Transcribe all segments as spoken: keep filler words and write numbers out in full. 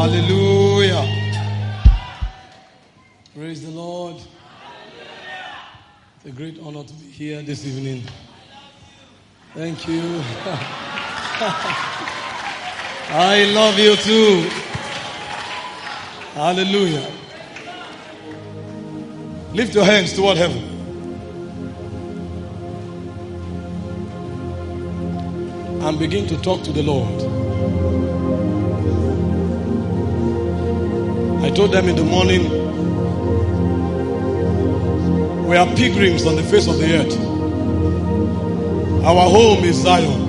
Hallelujah. Praise the Lord. It's a great honor to be here this evening. Thank you. I love you too. Hallelujah. Lift your hands toward heaven. And begin to talk to the Lord. I told them in the morning, we are pilgrims on the face of the earth. Our home is Zion.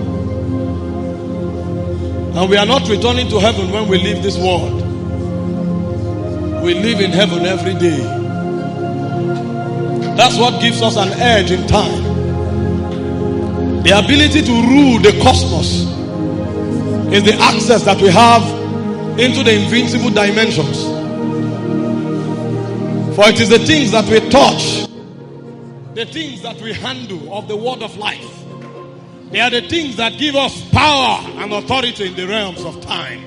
And we are not returning to heaven when we leave this world. We live in heaven every day. That's what gives us an edge in time. The ability to rule the cosmos is the access that we have into the invincible dimensions. For it is the things that we touch, the things that we handle of the word of life. They are the things that give us power and authority in the realms of time.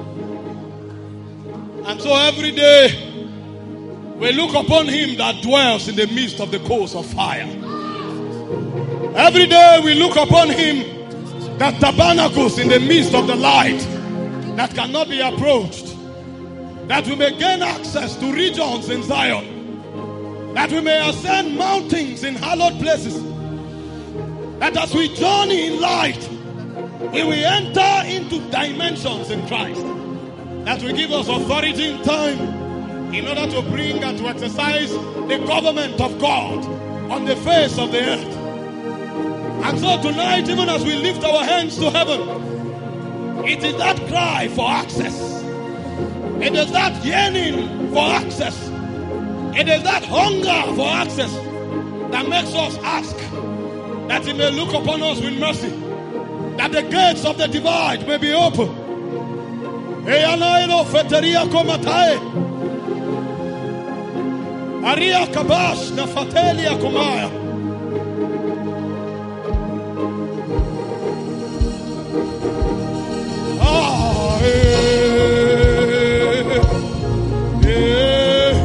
And so every day we look upon him that dwells in the midst of the coals of fire. Every day we look upon him that tabernacles in the midst of the light that cannot be approached. That we may gain access to regions in Zion. That we may ascend mountains in hallowed places. That as we journey in light, we will enter into dimensions in Christ. That will give us authority in time in order to bring and to exercise the government of God on the face of the earth. And so tonight, even as we lift our hands to heaven, it is that cry for access. It is that yearning for access. It is that hunger for access that makes us ask that he may look upon us with mercy, that the gates of the divide may be open. Aria kabash na fatelia kumaya. Ah, eh, eh.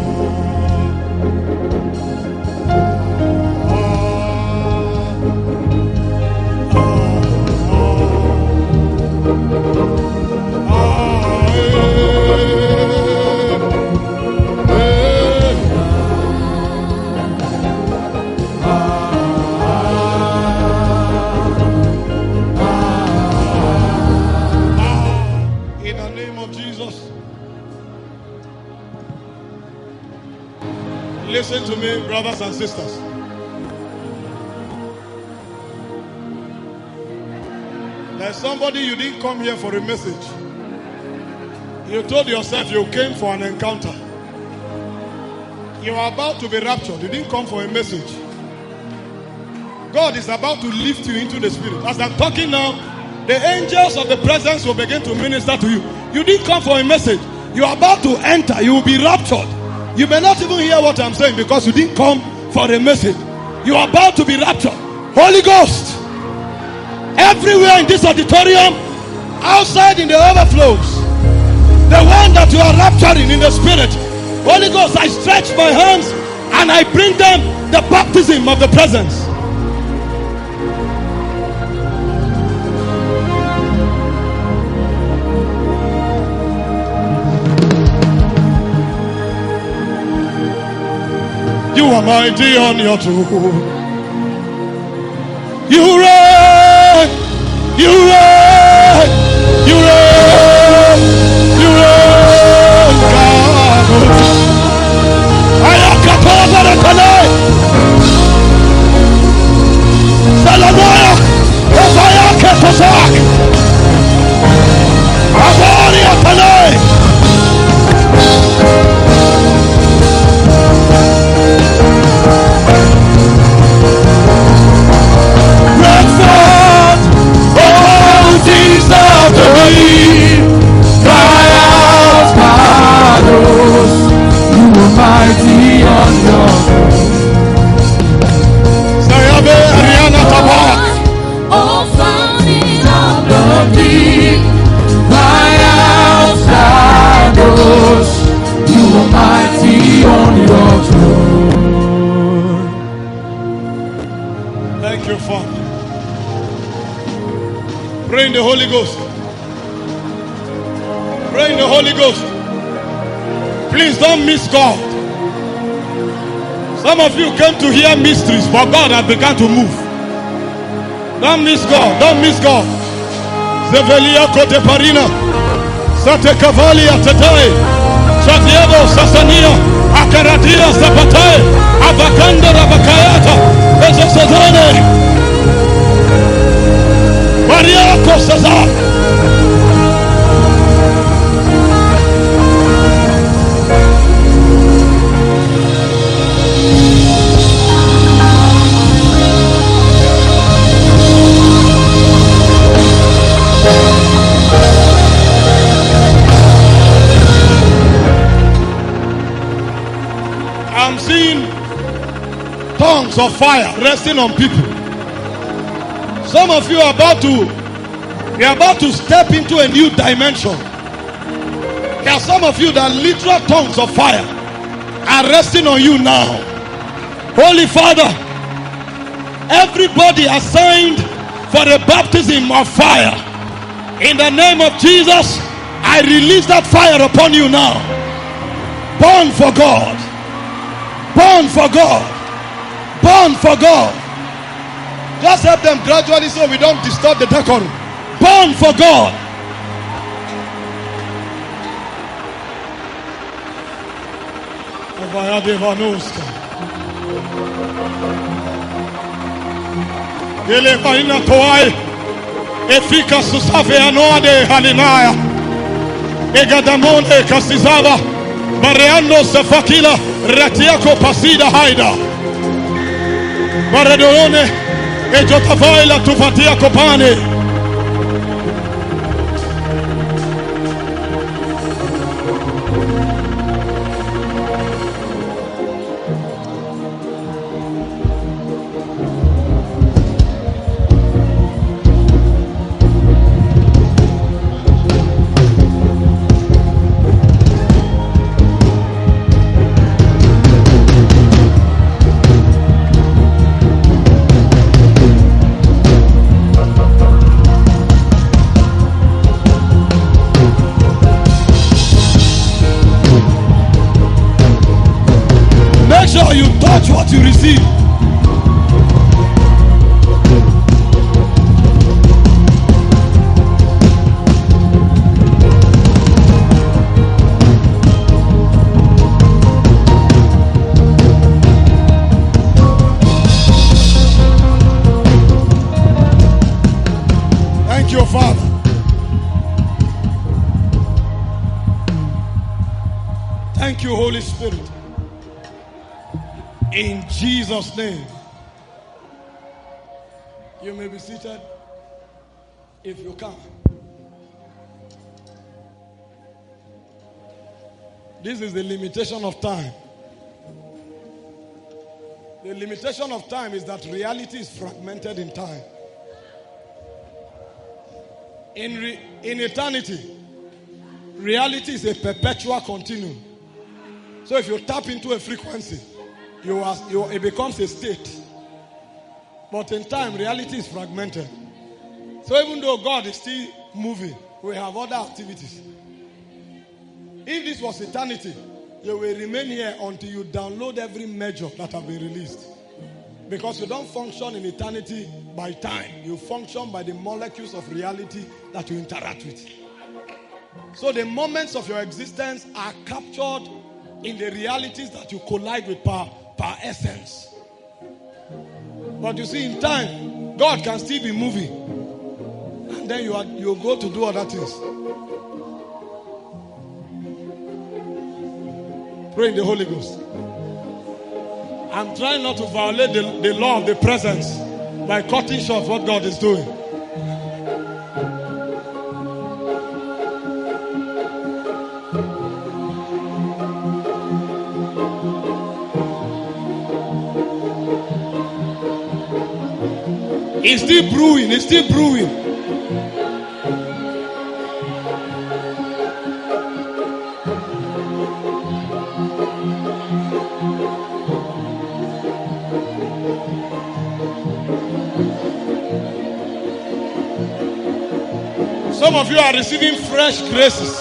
Listen to me, brothers and sisters. There's somebody you didn't come here for a message. You told yourself you came for an encounter. You are about to be raptured. You didn't come for a message. God is about to lift you into the spirit. As I'm talking now, the angels of the presence will begin to minister to you. You didn't come for a message. You are about to enter. You will be raptured. You may not even hear what I'm saying because you didn't come for a message. You are about to be raptured. Holy Ghost, everywhere in this auditorium, outside in the overflows, the one that you are rapturing in the spirit, Holy Ghost, I stretch my hands and I bring them the baptism of the presence. You are mighty on your throne. You reign, you reign, you reign, you reign, God. Ayakapova rekale. Salamoya, Ofaya ketosak. Avori atale. Break forth, oh Holy Ghost. Pray in the Holy Ghost. Please don't miss God. Some of you came to hear mysteries, but God has begun to move. Don't miss God. Don't miss God. Zevelia kote parina. Sate kavali atatai. Sadiego sasania. Akaradia zapatai. Avakanda rabakayata. Ezosazane. Maria kosaza. I'm seeing tongues of fire resting on people. Some of you are about to you're about to step into a new dimension. There are some of you that literal tongues of fire are resting on you now. Holy Father, everybody assigned for the baptism of fire, in the name of Jesus, I release that fire upon you now. Burn for God. Burn for God. Burn for God. Just help them gradually so we don't disturb the decorum. Burn for God. Ele paina toai efika susave anoade halinaya egadamone kasizava bareando safakila ratiako pasida haida baredone ejotavaila tupatia kopane. You touch what you receive. Thank you, Father. Thank you, Holy Spirit. In Jesus' name. You may be seated if you can. This is the limitation of time. The limitation of time is that reality is fragmented in time. In, re, in eternity, reality is a perpetual continuum. So if you tap into a frequency, You are, you, it becomes a state. But in time, reality is fragmented. So even though God is still moving, we have other activities. If this was eternity, you will remain here until you download every measure that have been released. Because you don't function in eternity by time. You function by the molecules of reality that you interact with. So the moments of your existence are captured in the realities that you collide with power. Per essence. But you see, in time, God can still be moving, and then you are you go to do other things. Pray in the Holy Ghost. I'm trying not to violate the, the law of the presence by cutting short what God is doing. It's still brewing, it's still brewing. Some of you are receiving fresh graces.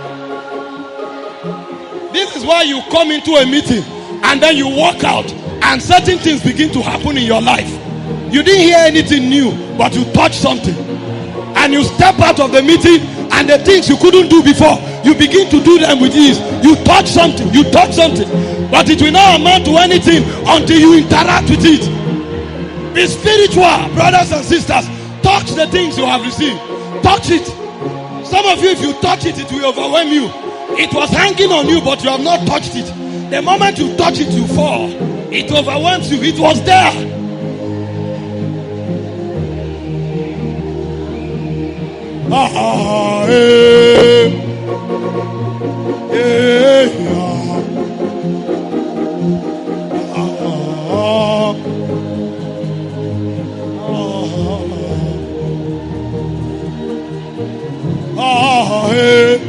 This is why you come into a meeting and then you walk out and certain things begin to happen in your life. You didn't hear anything new, but you touched something. And you step out of the meeting and the things you couldn't do before, you begin to do them with ease. You touch something, you touch something. But it will not amount to anything until you interact with it. Be spiritual, brothers and sisters. Touch the things you have received. Touch it. Some of you, if you touch it, it will overwhelm you. It was hanging on you, but you have not touched it. The moment you touch it, you fall. It overwhelms you. It was there. Ah, ah, eh, eh, ah, ah, ah, ah, eh.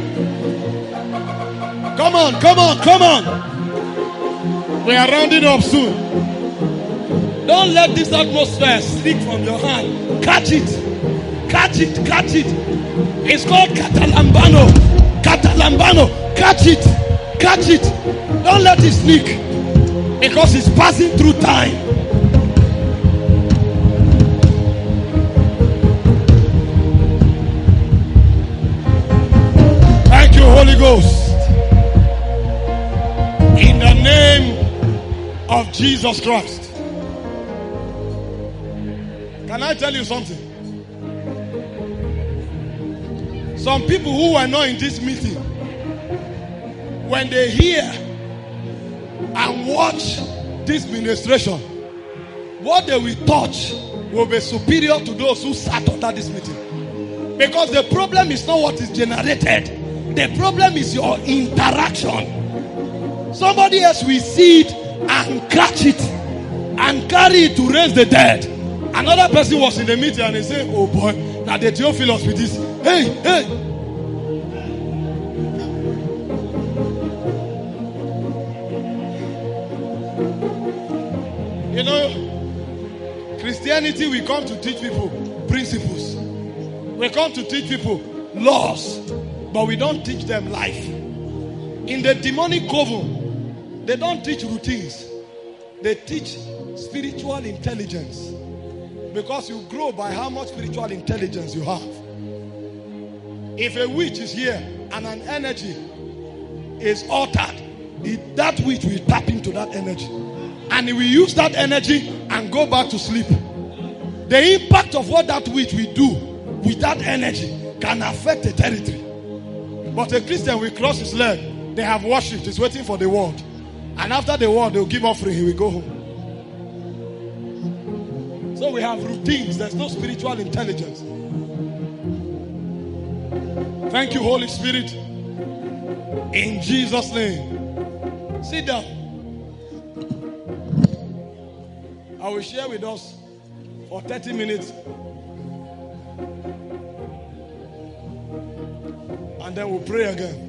Come on, come on, come on. We are rounding up soon. Don't let this atmosphere slip from your hand. Catch it. Catch it, catch it. It's called Catalambano. Catalambano. Catch it. Catch it. Don't let it sneak. Because it's passing through time. Thank you, Holy Ghost. In the name of Jesus Christ. Can I tell you something? Some people who were not in this meeting, when they hear and watch this ministration, what they will touch will be superior to those who sat under this meeting. Because the problem is not what is generated. The problem is your interaction. Somebody else will see it and catch it and carry it to raise the dead. Another person was in the meeting and he said, oh boy, now the Theophilus with this. Hey, hey. You know, Christianity, we come to teach people principles. We come to teach people laws, but we don't teach them life. In the demonic coven, they don't teach routines. They teach spiritual intelligence. Because you grow by how much spiritual intelligence you have. If a witch is here and an energy is altered, it, that witch will tap into that energy. And he will use that energy and go back to sleep. The impact of what that witch will do with that energy can affect a territory. But a Christian will cross his leg. They have worshipped. He's waiting for the word. And after the word, they'll give offering. He will go home. So we have routines. There's no spiritual intelligence. Thank you, Holy Spirit. In Jesus' name. Sit down. I will share with us for thirty minutes. And then we'll pray again.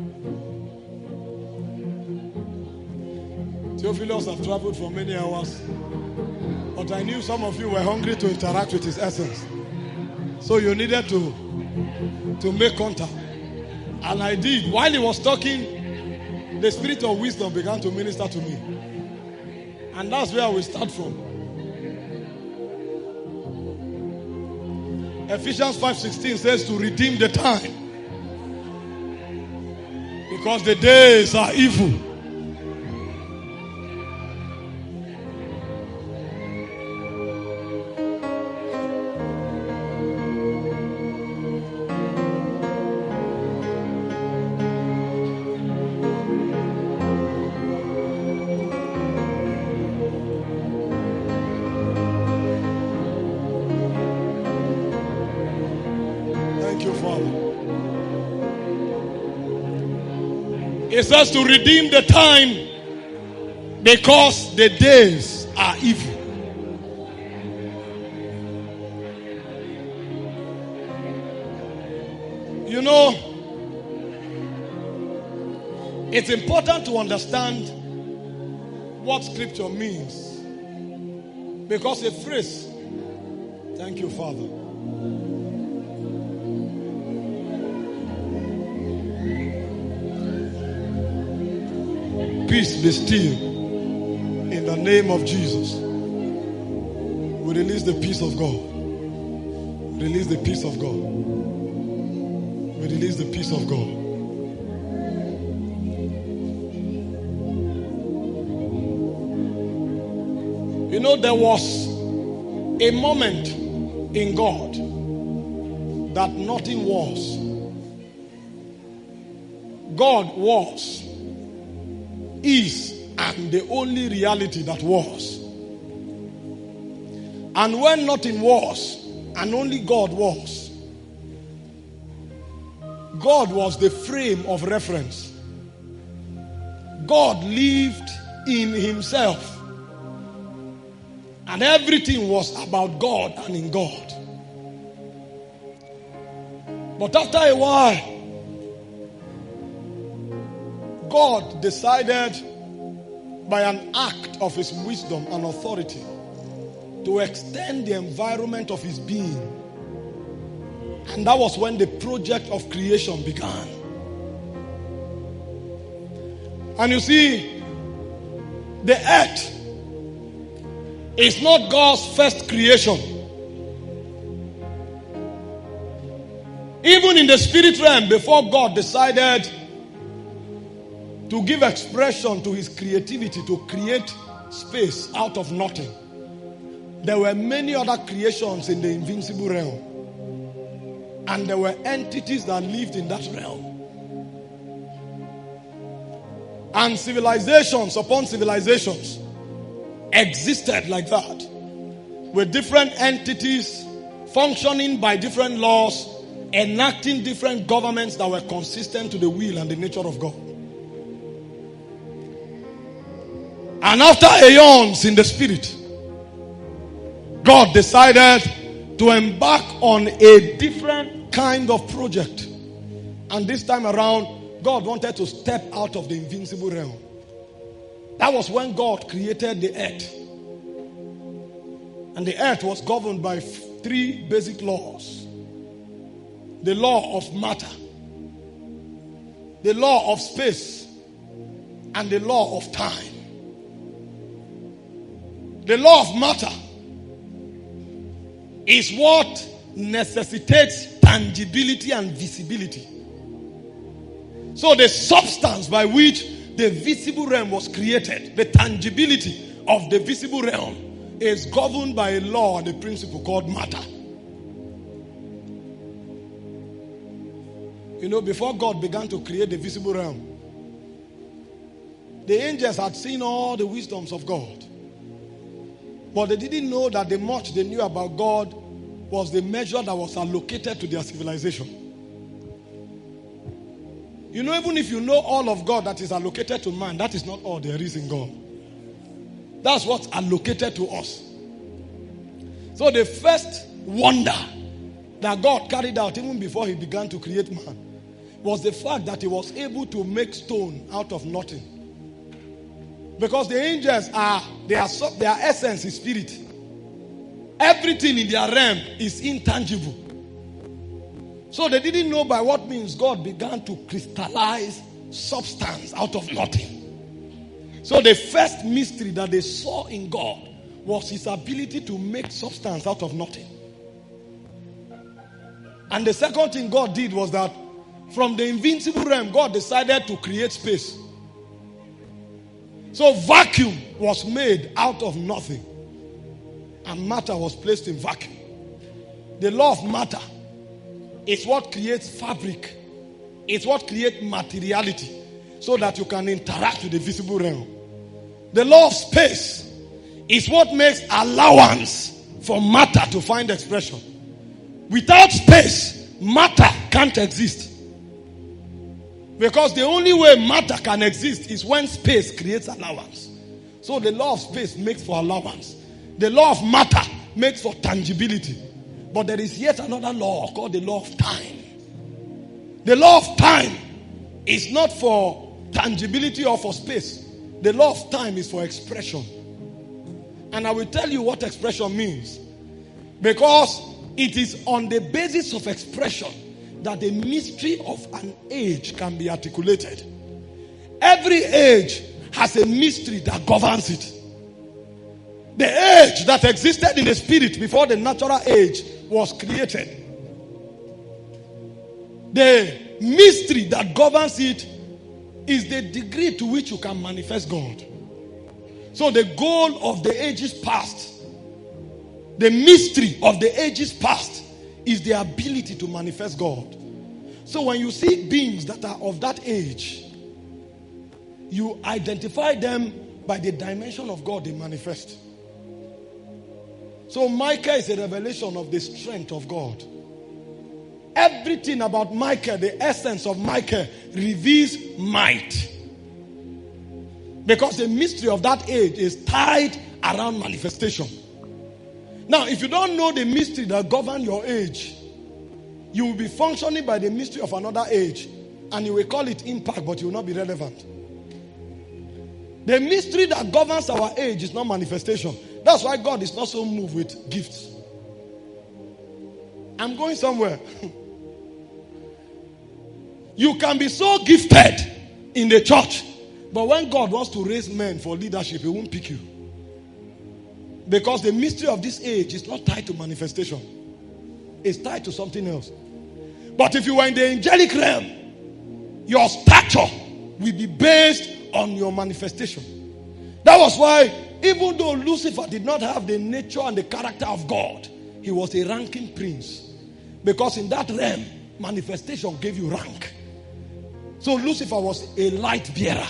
Theophilus have traveled for many hours. But I knew some of you were hungry to interact with his essence. So you needed to, to make contact. And I did. While he was talking, the spirit of wisdom began to minister to me. And that's where we start from. Ephesians five sixteen says to redeem the time. Because the days are evil. It says to redeem the time because the days are evil. You know, it's important to understand what scripture means. Because a phrase, thank you, Father. Peace be still. In the name of Jesus. We release the peace of God. Release the peace of God. We release the peace of God. You know, there was a moment in God that nothing was. God was, is, and the only reality that was. And when nothing was, and only God was, God was the frame of reference. God lived in himself. And everything was about God and in God. But after a while, God decided by an act of his wisdom and authority to extend the environment of his being. And that was when the project of creation began. And you see, the earth is not God's first creation. Even in the spirit realm, before God decided to give expression to his creativity, to create space out of nothing, there were many other creations in the invincible realm. And there were entities that lived in that realm. And civilizations upon civilizations existed like that, with different entities functioning by different laws, enacting different governments that were consistent to the will and the nature of God. And after aeons in the spirit, God decided to embark on a different kind of project. And this time around, God wanted to step out of the invincible realm. That was when God created the earth. And the earth was governed by three basic laws. The law of matter, the law of space, and the law of time. The law of matter is what necessitates tangibility and visibility. So the substance by which the visible realm was created, the tangibility of the visible realm, is governed by a law and a principle called matter. You know, before God began to create the visible realm, the angels had seen all the wisdoms of God. But they didn't know that the much they knew about God was the measure that was allocated to their civilization. You know, even if you know all of God that is allocated to man, that is not all there is in God. That's what's allocated to us. So the first wonder that God carried out even before he began to create man was the fact that he was able to make stone out of nothing. Because the angels are, their, their essence is spirit. Everything in their realm is intangible. So they didn't know by what means God began to crystallize substance out of nothing. So the first mystery that they saw in God was his ability to make substance out of nothing. And the second thing God did was that from the invincible realm, God decided to create space. So vacuum was made out of nothing. And matter was placed in vacuum. The law of matter is what creates fabric. It's what creates materiality so that you can interact with the visible realm. The law of space is what makes allowance for matter to find expression. Without space, matter can't exist. Because the only way matter can exist is when space creates allowance. So the law of space makes for allowance. The law of matter makes for tangibility. But there is yet another law called the law of time. The law of time is not for tangibility or for space. The law of time is for expression. And I will tell you what expression means. Because it is on the basis of expression that the mystery of an age can be articulated. Every age has a mystery that governs it. The age that existed in the spirit before the natural age was created. The mystery that governs it is the degree to which you can manifest God. So the goal of the ages past, the mystery of the ages past, is the ability to manifest God. So when you see beings that are of that age, you identify them by the dimension of God they manifest. So Micah is a revelation of the strength of God. Everything about Micah, the essence of Micah, reveals might. Because the mystery of that age is tied around manifestation. Now, if you don't know the mystery that governs your age, you will be functioning by the mystery of another age, and you will call it impact, but you will not be relevant. The mystery that governs our age is not manifestation. That's why God is not so moved with gifts. I'm going somewhere. You can be so gifted in the church, but when God wants to raise men for leadership, He won't pick you. Because the mystery of this age is not tied to manifestation. It's tied to something else. But if you were in the angelic realm, your stature will be based on your manifestation. That was why, even though Lucifer did not have the nature and the character of God, he was a ranking prince. Because in that realm, manifestation gave you rank. So Lucifer was a light bearer.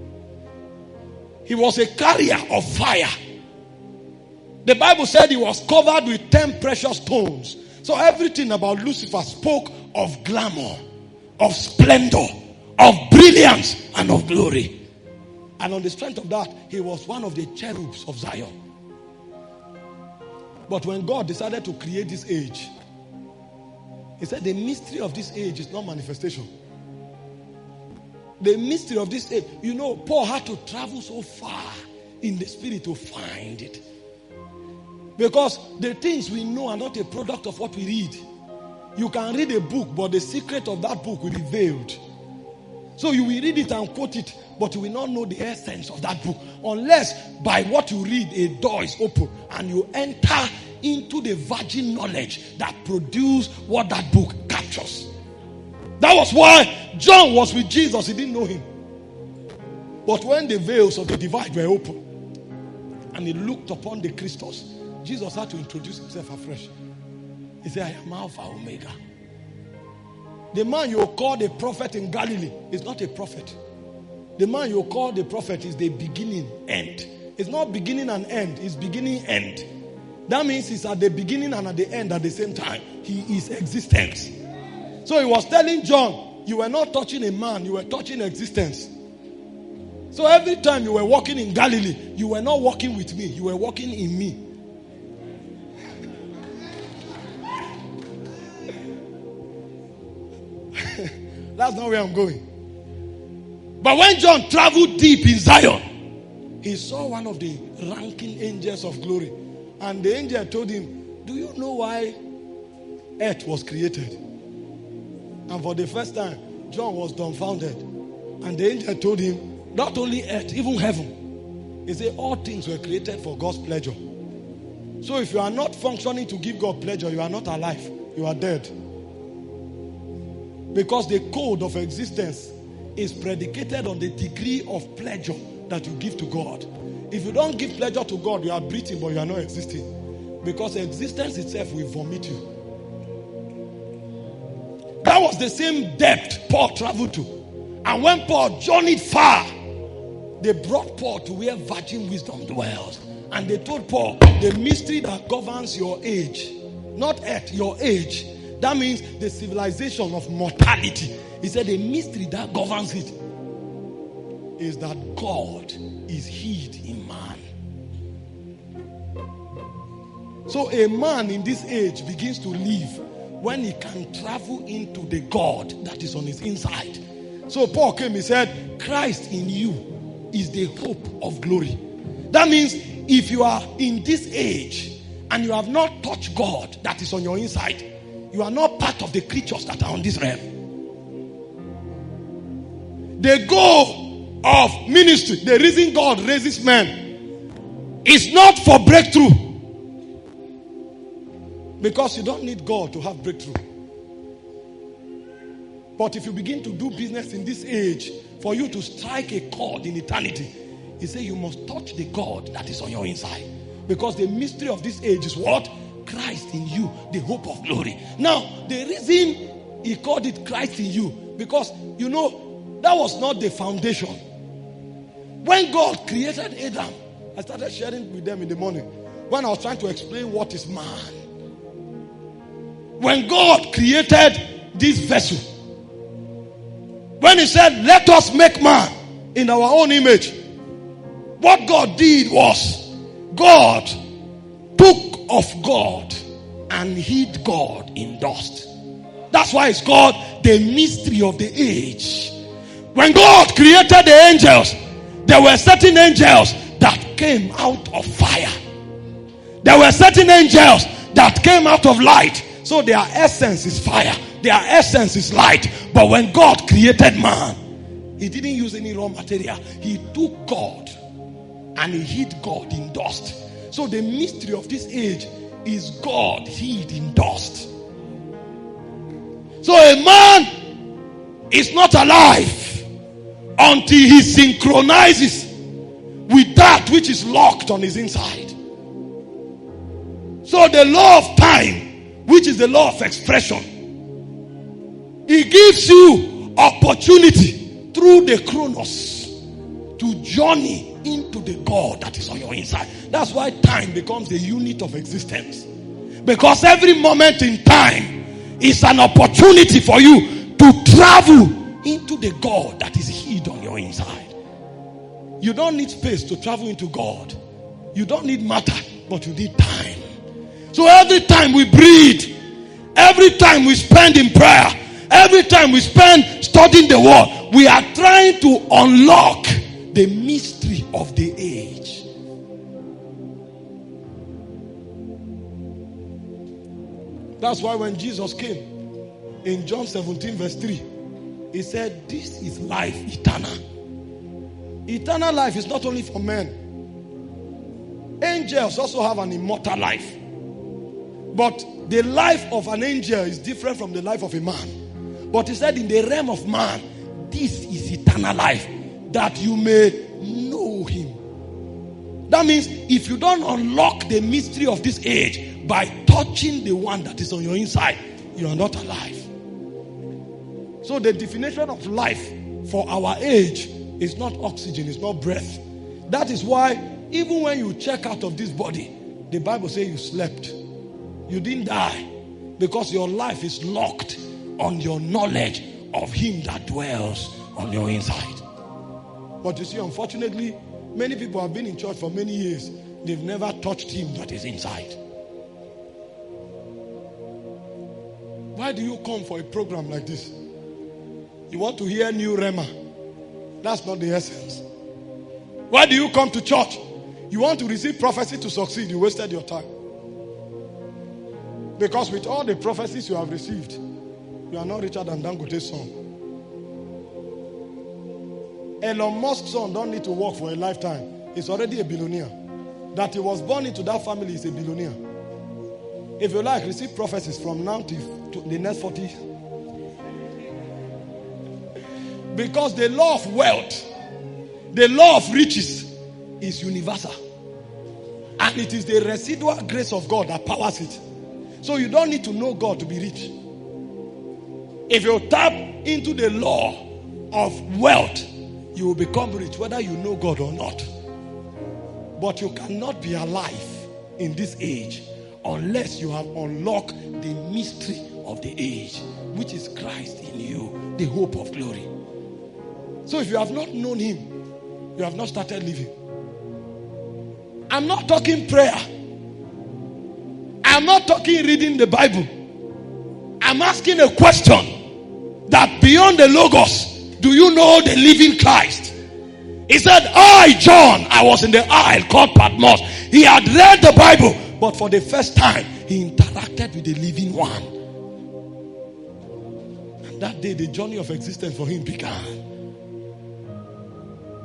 He was a carrier of fire. The Bible said he was covered with ten precious stones. So everything about Lucifer spoke of glamour, of splendor, of brilliance, and of glory. And on the strength of that, he was one of the cherubs of Zion. But when God decided to create this age, He said the mystery of this age is not manifestation. The mystery of this age, you know, Paul had to travel so far in the spirit to find it. Because the things we know are not a product of what we read. You can read a book, but the secret of that book will be veiled. So you will read it and quote it, but you will not know the essence of that book. Unless by what you read, a door is open and you enter into the virgin knowledge that produces what that book captures. That was why John was with Jesus. He didn't know him. But when the veils of the divide were open and he looked upon the Christos, Jesus had to introduce himself afresh. He said, I am Alpha Omega. The man you call the prophet in Galilee is not a prophet. The man you call the prophet is the beginning, end. It's not beginning and end. It's beginning, end. That means he's at the beginning and at the end at the same time. He is existence. So he was telling John, you were not touching a man, you were touching existence. So every time you were walking in Galilee, you were not walking with me, you were walking in me. That's not where I'm going. But when John traveled deep in Zion, he saw one of the ranking angels of glory. And the angel told him, do you know why earth was created? And for the first time, John was dumbfounded. And the angel told him, not only earth, even heaven. He said, all things were created for God's pleasure. So if you are not functioning to give God pleasure, you are not alive. You are dead. Because the code of existence is predicated on the degree of pleasure that you give to God. If you don't give pleasure to God, you are breathing, but you are not existing. Because existence itself will vomit you. That was the same depth Paul traveled to. And when Paul journeyed far, they brought Paul to where virgin wisdom dwells. And they told Paul, the mystery that governs your age, not earth, your age. That means the civilization of mortality. He said the mystery that governs it is that God is hid in man. So a man in this age begins to live when he can travel into the God that is on his inside. So Paul came, he said, Christ in you is the hope of glory. That means if you are in this age and you have not touched God that is on your inside, you are not part of the creatures that are on this realm. They go of ministry, the reason God raises men, is not for breakthrough. Because you don't need God to have breakthrough. But if you begin to do business in this age, for you to strike a chord in eternity, he said you must touch the God that is on your inside. Because the mystery of this age is what? Christ in you, the hope of glory. Now, the reason he called it Christ in you, because, you know, that was not the foundation. When God created Adam, I started sharing with them in the morning, when I was trying to explain what is man. When God created this vessel, when he said, let us make man in our own image, what God did was, God took of God and hid God in dust. That's why it's called the mystery of the age. When God created the angels, there were certain angels that came out of fire. There were certain angels that came out of light. So their essence is fire. Their essence is light. But when God created man, he didn't use any raw material. He took God and he hid God in dust. So the mystery of this age is God hid in dust. So a man is not alive until he synchronizes with that which is locked on his inside. So the law of time, which is the law of expression, it gives you opportunity through the chronos to journey into the God that is on your inside. That's why time becomes the unit of existence. Because every moment in time is an opportunity for you to travel into the God that is hid on your inside. You don't need space to travel into God. You don't need matter, but you need time. So every time we breathe, every time we spend in prayer, every time we spend studying the word, we are trying to unlock the mystery of the age. That's why when Jesus came in John seventeen verse three, he said, this is life eternal. Eternal life is not only for men. Angels also have an immortal life. But the life of an angel is different from the life of a man. But he said in the realm of man, this is eternal life, that you may know him. That means if you don't unlock the mystery of this age by touching the one that is on your inside, you are not alive. So the definition of life for our age is not oxygen, it's not breath. That is why even when you check out of this body, the Bible says you slept. You didn't die, because your life is locked on your knowledge of him that dwells on your inside. But you see, unfortunately, many people have been in church for many years. They've never touched him that is inside. Why do you come for a program like this? You want to hear new rhema. That's not the essence. Why do you come to church? You want to receive prophecy to succeed. You wasted your time. Because with all the prophecies you have received, you are not richer than Dangote's son. Elon Musk's son don't need to work for a lifetime. He's already a billionaire. That he was born into that family is a billionaire. If you like, receive prophecies from now to, to the next forty. Because the law of wealth, the law of riches is universal. And it is the residual grace of God that powers it. So you don't need to know God to be rich. If you tap into the law of wealth, you will become rich whether you know God or not. But you cannot be alive in this age unless you have unlocked the mystery of the age, which is Christ in you, the hope of glory. So if you have not known him, you have not started living. I'm not talking prayer. I'm not talking reading the Bible. I'm asking a question that beyond the Logos, do you know the living Christ? He said, I, John, I was in the isle called Patmos. He had read the Bible, but for the first time, he interacted with the living one. And that day, the journey of existence for him began.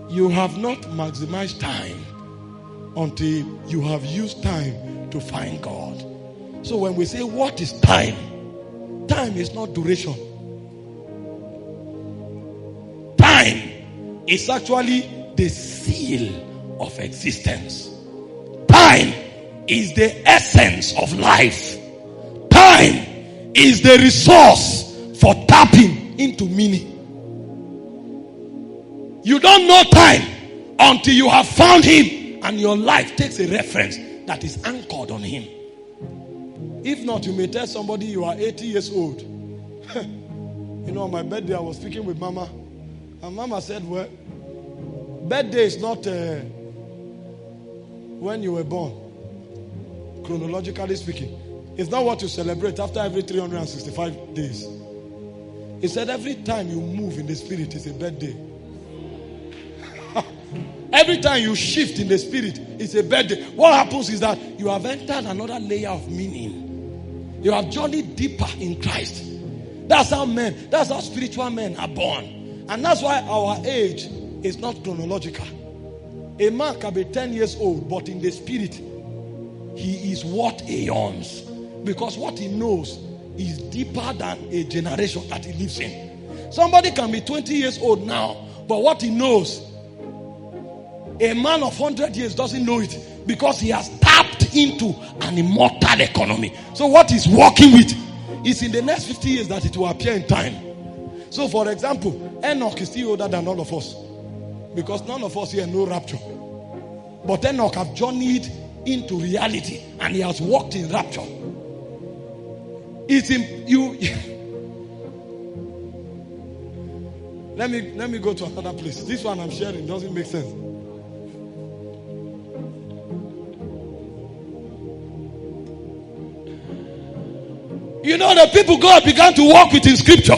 You have not maximized time until you have used time to find God. So when we say, what is time? Time is not duration. Time is actually the seal of existence. Time is the essence of life. Time is the resource for tapping into meaning. You don't know time until you have found him and your life takes a reference that is anchored on him. If not, you may tell somebody you are eighty years old. You know, on my birthday I was speaking with Mama, and Mama said, well, birthday is not uh, when you were born, chronologically speaking. It's not what you celebrate after every three hundred sixty-five days. He said every time you move in the spirit is a birthday. Every time you shift in the spirit, it's a birthday. What happens is that you have entered another layer of meaning. You have journeyed deeper in Christ. That's how men, that's how spiritual men are born. And that's why our age is not chronological. A man can be ten years old, but in the spirit, he is what aeons. Because what he knows is deeper than a generation that he lives in. Somebody can be twenty years old now, but what he knows, a man of one hundred years doesn't know it, because he has tapped into an immortal economy. So what he's working with is in the next fifty years that it will appear in time. So for example, Enoch is still older than all of us, because none of us here know rapture. But Enoch have journeyed into reality and he has walked in rapture. It's in you. let me let me go to another place. This one I'm sharing doesn't make sense. You know, the people God began to walk with in scripture,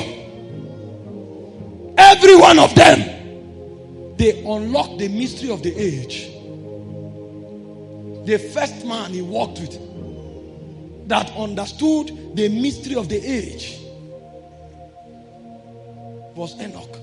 every one of them, they unlocked the mystery of the age. The first man he walked with that understood the mystery of the age was Enoch.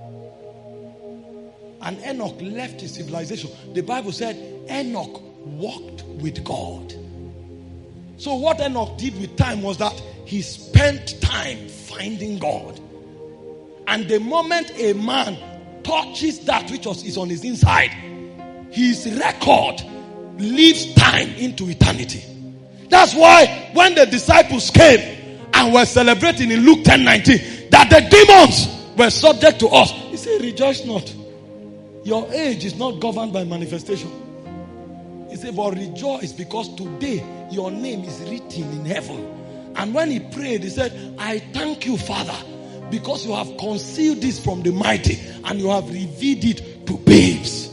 And Enoch left his civilization. The Bible said Enoch walked with God. So what Enoch did with time was that he spent time finding God. And the moment a man touches that which was, is on his inside, his record leaves time into eternity. That's why when the disciples came and were celebrating in Luke ten nineteen that the demons were subject to us, he said, rejoice not. Your age is not governed by manifestation. He said, but rejoice, because today your name is written in heaven. And when he prayed, he said, I thank you, Father, because you have concealed this from the mighty and you have revealed it to babes.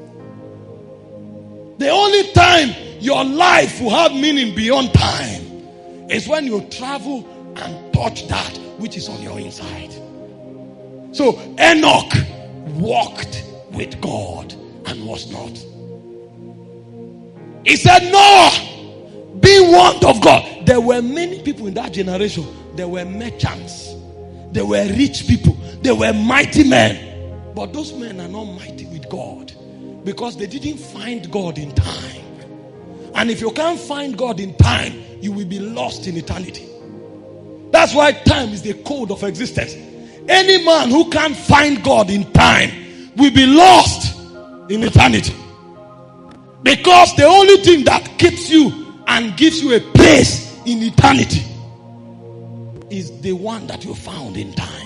The only time your life will have meaning beyond time is when you travel and touch that which is on your inside. So Enoch walked with God and was not. He said, Noah, being warned of God. There were many people in that generation. There were merchants. There were rich people. There were mighty men. But those men are not mighty with God, because they didn't find God in time. And if you can't find God in time, you will be lost in eternity. That's why time is the code of existence. Any man who can't find God in time will be lost in eternity. Because the only thing that keeps you and gives you a place in eternity is the one that you found in time.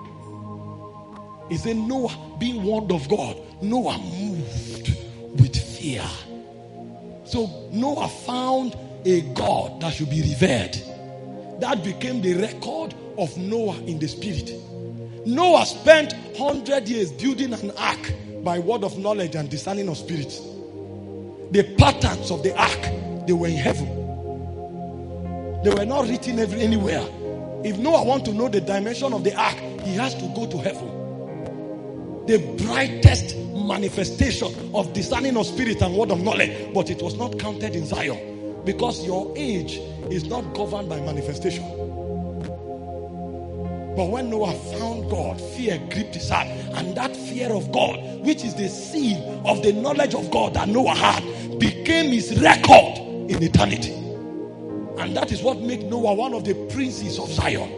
He said, Noah, being warned of God, Noah moved with fear. So Noah found a God that should be revered. That became the record of Noah in the spirit. Noah spent one hundred years building an ark by word of knowledge and discerning of spirits. The patterns of the ark, they were in heaven. They were not written every, anywhere. If Noah wants to know the dimension of the ark, he has to go to heaven. The brightest manifestation of discerning of spirit and word of knowledge, but it was not counted in Zion, because your age is not governed by manifestation. But when Noah found God, fear gripped his heart. And that fear of God, which is the seal of the knowledge of God that Noah had, became his record in eternity. And that is what makes Noah one of the princes of Zion.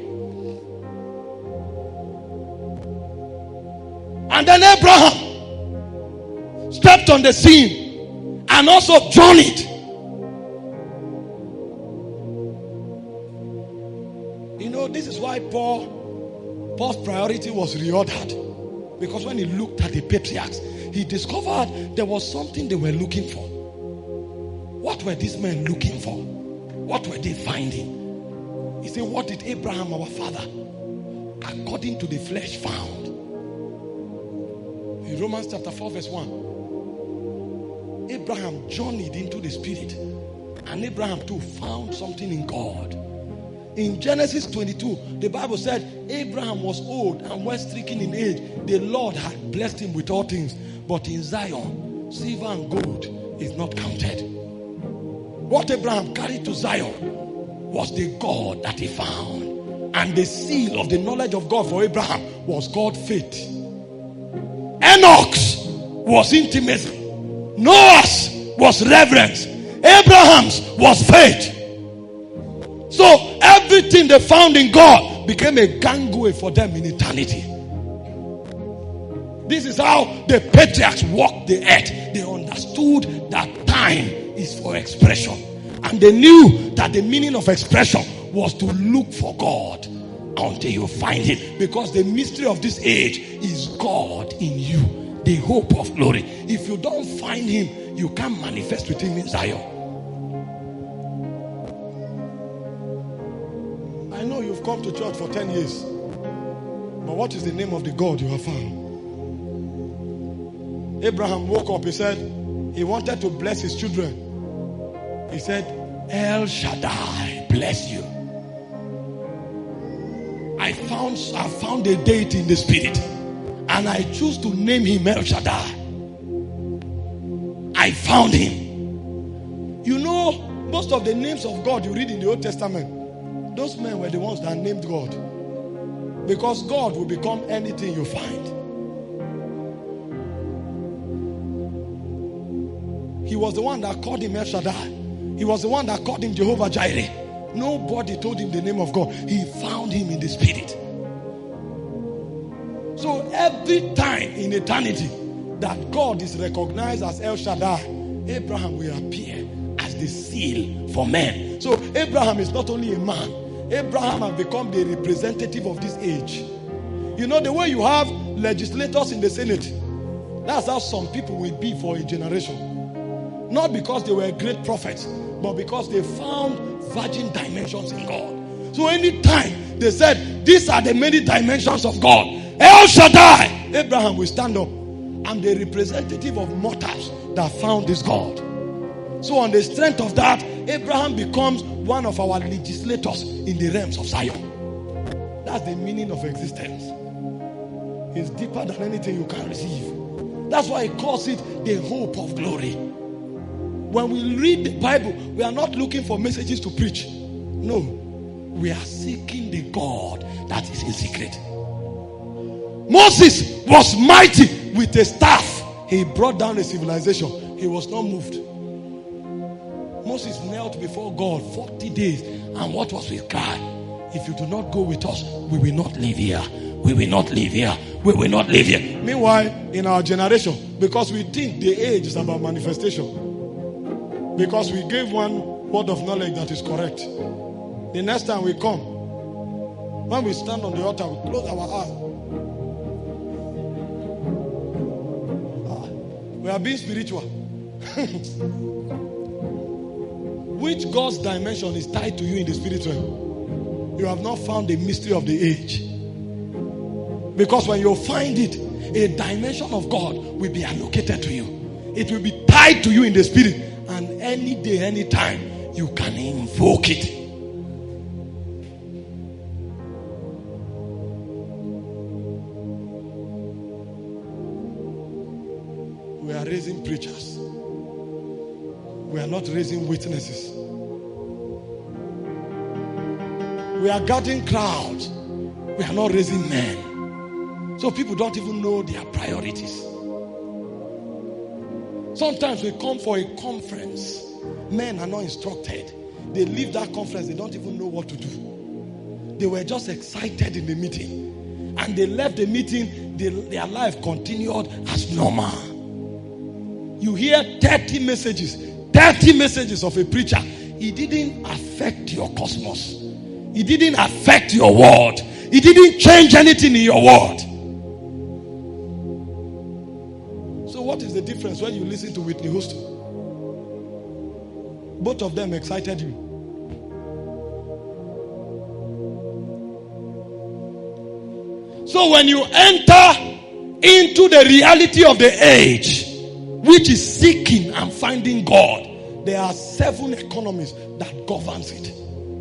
And then Abraham stepped on the scene and also journeyed. You know, this is why Paul, Paul's priority was reordered. Because when he looked at the patriarchs, he discovered there was something they were looking for. What were these men looking for? What were they finding? He said, what did Abraham, our father, according to the flesh, found? In Romans chapter four verse one, Abraham journeyed into the spirit, and Abraham too found something in God. In Genesis twenty-two, the Bible said Abraham was old and well stricken in age. The Lord had blessed him with all things. But in Zion, silver and gold is not counted. What Abraham carried to Zion was the God that he found. And the seal of the knowledge of God for Abraham was God's faith. Enoch's was intimacy. Noah's was reverence. Abraham's was faith. So everything they found in God became a gangway for them in eternity. This is how the patriarchs walked the earth. They understood that time is for expression. And they knew that the meaning of expression was to look for God until you find it. Because the mystery of this age is God in you, the hope of glory. If you don't find him, you can't manifest with him in Zion. I know you've come to church for ten years, but what is the name of the God you have found? Abraham woke up, he said he wanted to bless his children. He said, El Shaddai bless you. I found I found a deity in the spirit, and I choose to name him El Shaddai. I found him. You know, most of the names of God you read in the Old Testament, those men were the ones that named God. Because God will become anything you find. He was the one that called him El Shaddai. He was the one that called him Jehovah Jireh. Nobody told him the name of God. He found him in the spirit. So every time in eternity that God is recognized as El Shaddai, Abraham will appear as the seal for men. So Abraham is not only a man. Abraham has become the representative of this age. You know, the way you have legislators in the Senate, that's how some people will be for a generation. Not because they were great prophets, but because they found virgin dimensions in God. So anytime they said, these are the many dimensions of God, El Shaddai, Abraham will stand up. I'm the representative of mortals that found this God. So on the strength of that, Abraham becomes one of our legislators in the realms of Zion. That's the meaning of existence. It's deeper than anything you can receive. That's why he calls it the hope of glory. When we read the Bible, we are not looking for messages to preach. No, we are seeking the God that is in secret. Moses was mighty with a staff. He brought down a civilization. He was not moved. Moses knelt before God forty days. And what was his cry? If you do not go with us, we will not live here. We will not live here. We will not live here. Meanwhile, in our generation, because we think the age is about manifestation, because we gave one word of knowledge that is correct, the next time we come, when we stand on the altar, we close our eyes. Ah, we are being spiritual. Which God's dimension is tied to you in the spiritual? You have not found the mystery of the age. Because when you find it, a dimension of God will be allocated to you. It will be tied to you in the spirit. And any day, any time, you can invoke it. We are raising preachers. We are not raising witnesses. We are gathering crowds. We are not raising men. So people don't even know their priorities. Sometimes we come for a conference. Men are not instructed. They leave that conference. They don't even know what to do. They were just excited in the meeting. And they left the meeting. They, their life continued as normal. You hear thirty messages. thirty messages of a preacher. It didn't affect your cosmos. It didn't affect your world. It didn't change anything in your world. So what is the difference when you listen to Whitney Houston? Both of them excited you. So when you enter into the reality of the age, which is seeking and finding God, there are seven economies that governs it.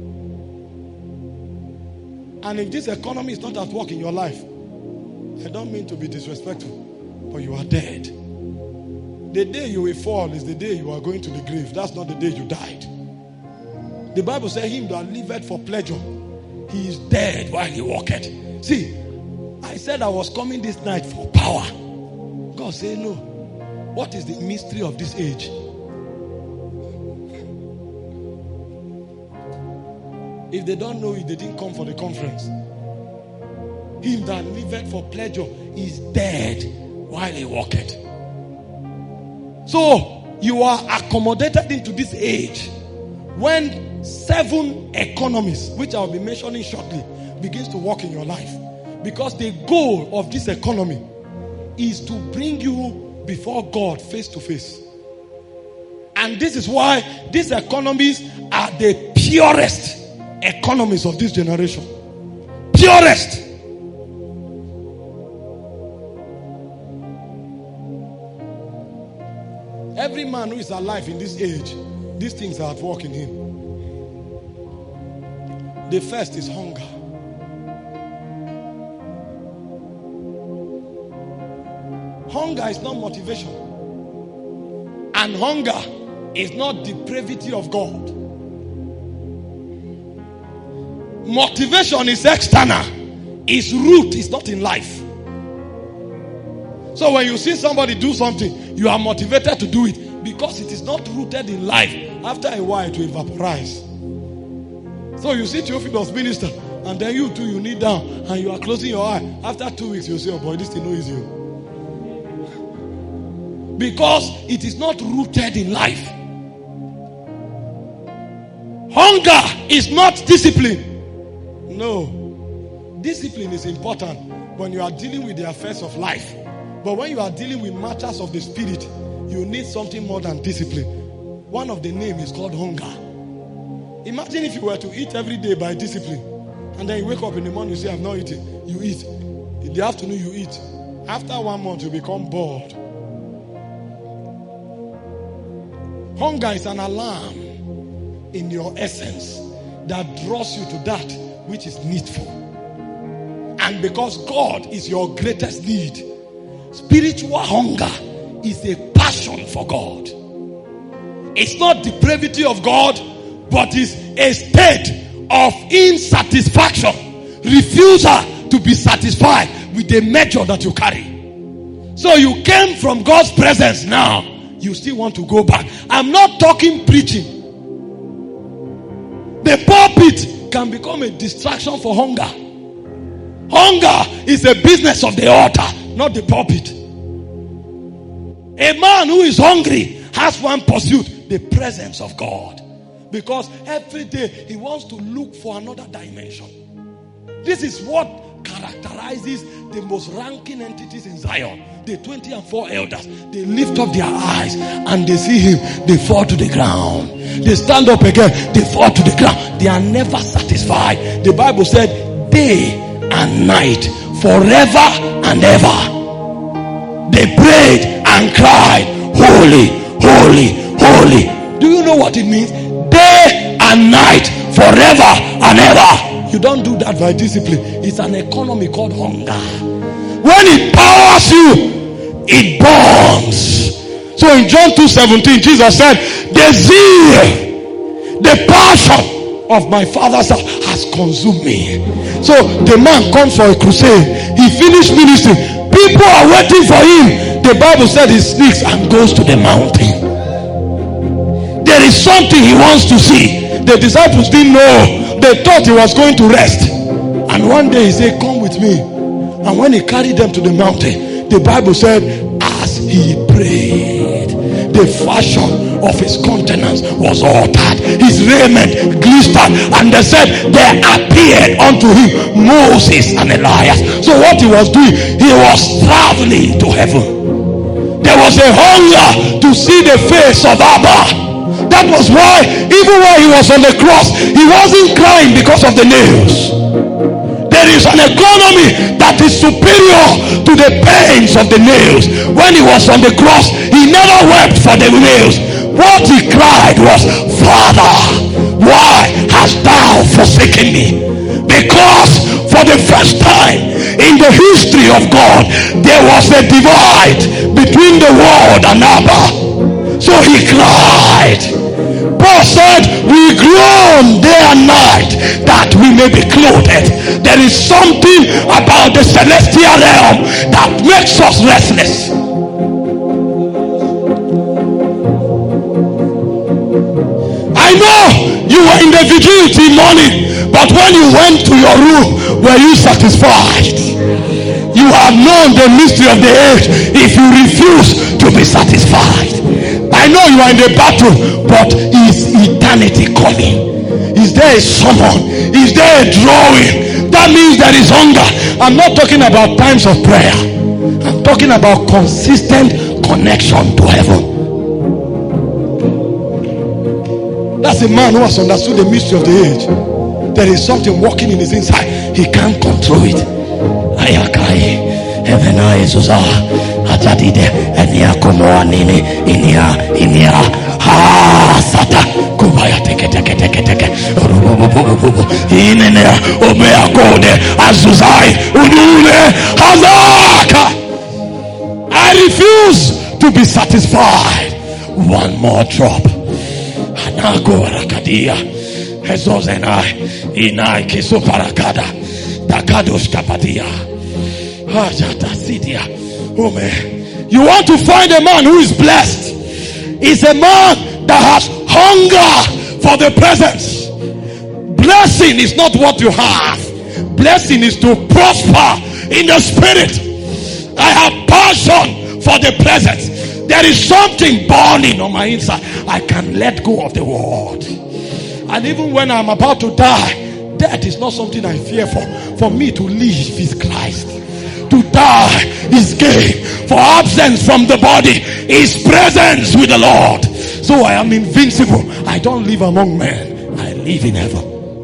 And if this economy is not at work in your life, I don't mean to be disrespectful, but you are dead. The day you will fall is the day you are going to the grave. That's not the day you died. The Bible says, him that liveth for pleasure, he is dead while he walketh. See, I said I was coming this night for power. God said, no. What is the mystery of this age? If they don't know it, they didn't come for the conference. Him that liveth for pleasure is dead while he walketh. So you are accommodated into this age when seven economies, which I will be mentioning shortly, begins to work in your life. Because the goal of this economy is to bring you before God face to face. And this is why these economies are the purest economies of this generation. Purest. Every man who is alive in this age, these things are at work in him. The first is hunger. Hunger is not motivation. And hunger is not depravity of God. Motivation is external. Its root is not in life. So when you see somebody do something, you are motivated to do it because it is not rooted in life. After a while, it will evaporize. So you see Theophilus minister, and then you too, you kneel down, and you are closing your eye. After two weeks, you say, oh boy, this thing no easy. Because it is not rooted in life. Hunger is not discipline. No. Discipline is important when you are dealing with the affairs of life. But when you are dealing with matters of the spirit, you need something more than discipline. One of the names is called hunger. Imagine if you were to eat every day by discipline, and then you wake up in the morning, you say, I'm not eating. You eat. In the afternoon, you eat. After one month, you become bored. Hunger is an alarm in your essence that draws you to that which is needful. And because God is your greatest need, spiritual hunger is a passion for God. It's not depravity of God, but it's a state of insatisfaction, refusal to be satisfied with the measure that you carry. So you came from God's presence, now you still want to go back. I'm not talking preaching. The pulpit can become a distraction for hunger. Hunger is a business of the altar, not the pulpit. A man who is hungry has one pursuit, the presence of God. Because every day he wants to look for another dimension. This is what characterizes the most ranking entities in Zion. The twenty and four elders. They lift up their eyes and they see him. They fall to the ground. They stand up again. They fall to the ground. They are never satisfied. The Bible said day and night, forever and ever. They prayed and cried, holy, holy, holy. Do you know what it means? Day and night, forever and ever. You don't do that by discipline. It's an economy called hunger. When it powers you, it burns. So in John two seventeen, Jesus said, the zeal, the passion of my father's house has consumed me. So the man comes for a crusade. He finished ministry. People are waiting for him. The Bible said he sneaks and goes to the mountain. There is something he wants to see. The disciples didn't know. They thought he was going to rest. And one day he said, come with me. And when he carried them to the mountain, the Bible said, as he prayed, the fashion of his countenance was altered, his raiment glistered, and they said there appeared unto him Moses and Elias. So what he was doing, he was traveling to heaven. There was a hunger to see the face of Abba. That was why even when he was on the cross, he wasn't crying because of the nails. There is an economy that is superior to the pains of the nails. When he was on the cross, he never wept for the nails. What he cried was, Father, why hast thou forsaken me? Because for the first time in the history of God, there was a divide between the world and Abba. So he cried. Paul said, we groan day and night that we may be clothed. There is something about the celestial realm that makes us restless. I know you were in the vigility morning, but when you went to your room, were you satisfied? You have known the mystery of the age if you refuse to be satisfied. I know you are in the battle, but is eternity coming? Is there a summon? Is there a drawing? That means there is hunger. I'm not talking about times of prayer. I'm talking about consistent connection to heaven. That's a man who has understood the mystery of the age. There is something working in his inside. He can't control it. Ayakai, heaven eyes Atadide enia komoa nini inia inia ha sata kubaya teke teke teke teke rububububu inenia omea kode azuzai unule hazaka. I refuse to be satisfied. One more drop. Anago rakadia ezozenai inai kisu parakada takadosh kapadia hajata sidia. Oh man, you want to find a man who is blessed? Is a man that has hunger for the presence. Blessing is not what you have. Blessing is to prosper in the spirit. I have passion for the presence. There is something burning on my inside. I can let go of the world. And even when I'm about to die, death is not something I fear for. For me to live is Christ. To die is gain. For absence from the body is presence with the Lord. So I am invincible. I don't live among men. I live in heaven.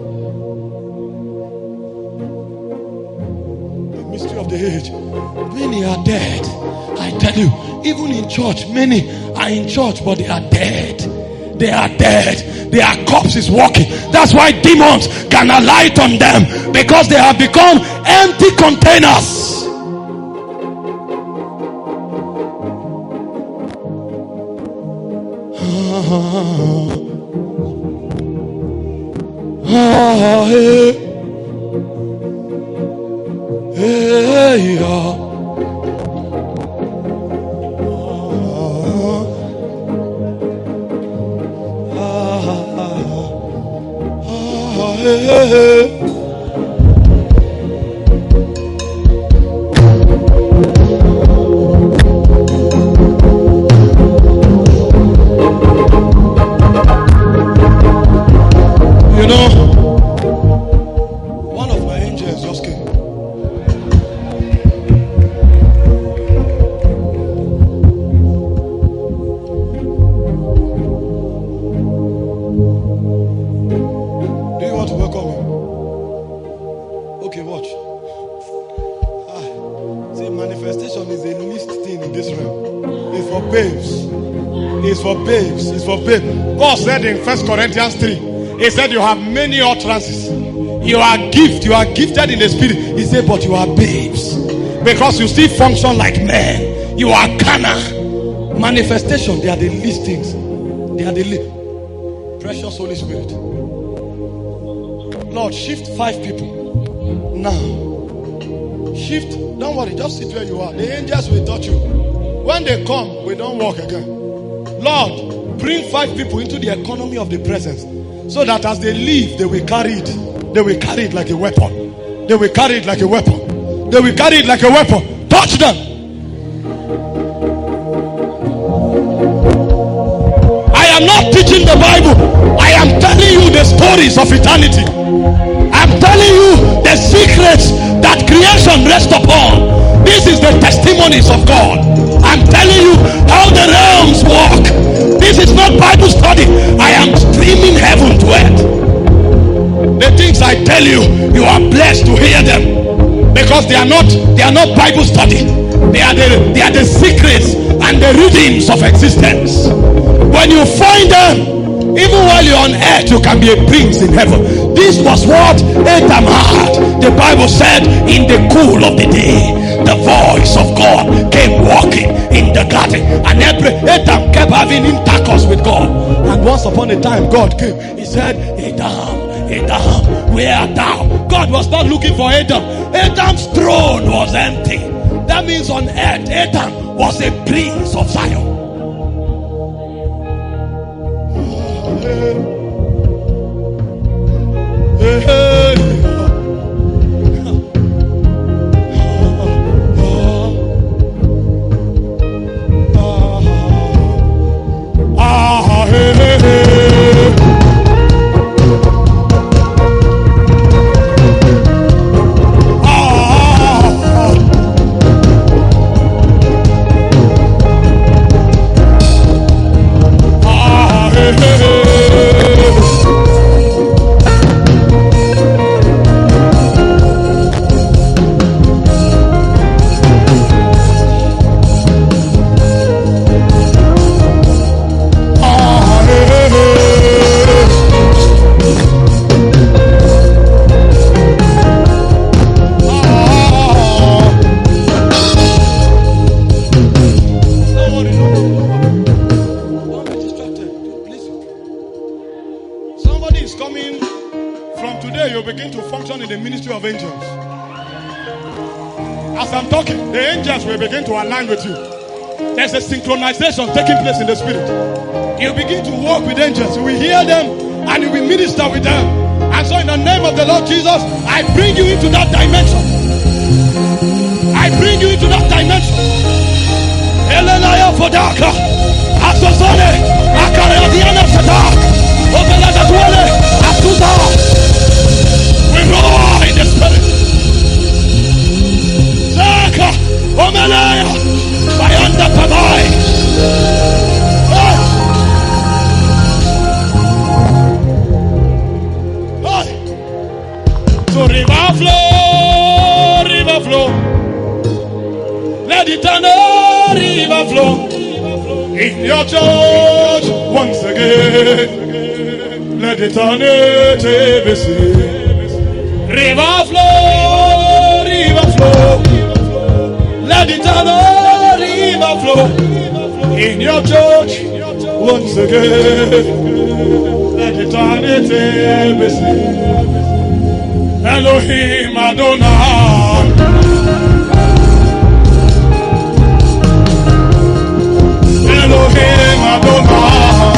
The mystery of the age. Many are dead. I tell you, even in church, many are in church, but they are dead. They are dead. Their corpses walking. That's why demons can alight on them, because they have become empty containers. Ah, hey, hey, yeah. You know, one of my angels just came. Do you want to welcome him? Okay, watch. Ah, see, manifestation is a least thing in this realm. It's for babes. It's for babes. It's for babes. God said in First Corinthians three, He said you have many utterances. You are gift. You are gifted in the spirit. He said, but you are babes. Because you still function like men. You are carnal. Manifestation, they are the least things. They are the least. Precious Holy Spirit. Lord, shift five people. Now. Shift. Don't worry, just sit where you are. The angels will touch you. When they come, we don't walk again. Lord, bring five people into the economy of the presence, so that as they leave, they will carry it. They will carry it like a weapon. They will carry it like a weapon. They will carry it like a weapon. Touch them. I am not teaching the Bible. I am telling you the stories of eternity. I'm telling you the secrets that creation rests upon. This is the testimonies of God. I'm telling you how the realms work. This is not Bible study. I am streaming heaven to earth. The things I tell you, you are blessed to hear them, because they are not they are not Bible study. They are the they are the secrets and the rhythms of existence. When you find them, even while you're on earth, you can be a prince in heaven. This was what Adam had. The Bible said, in the cool of the day, the voice of God came walking in the garden, and every Adam kept having intercourse with God. And once upon a time, God came. He said, Adam, Adam, where art thou? God was not looking for Adam. Adam's throne was empty. That means on earth, Adam was a prince of Zion. Hey, hey. Begin to align with you. There's a synchronization taking place in the spirit. You begin to walk with angels. You will hear them and you will minister with them. And so in the name of the Lord Jesus, I bring you into that dimension. I bring you into that dimension. Elenaya Fodaka, Asosone, Akaradiana Sadak, Obeladatuele, Asuza. We roar in the spirit. Zaka. Omelaya, Bayanda Pabai. So river flow, river flow. Let it turn, river flow. In your church, once again. Let it turn, A B C. River flow, river flow. Let it turn, river flow. In your church, once again. Let it turn, A B C. Elohim Adonai. Elohim Adonai.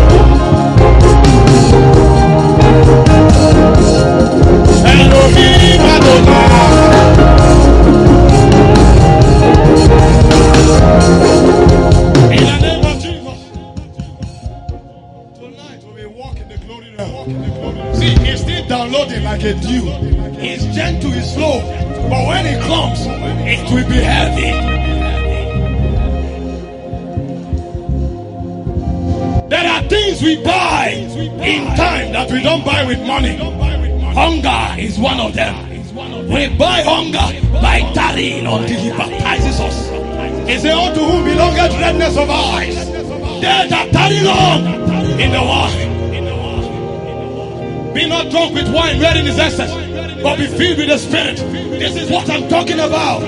Elohim Adonai. In the name of Jesus. Tonight we will walk in the glory realm. See, he's still downloading like a dew. He's gentle, he's slow, but when it comes, it will be heavy. There are things we buy in time that we don't buy with money. Hunger is one of them. We buy hunger by tarrying until he baptizes us. He said, unto whom belongeth redness of eyes, they that tarry long in the wine. Be not drunk with wine wherein is excess, but be filled with the Spirit. This is what I'm talking about.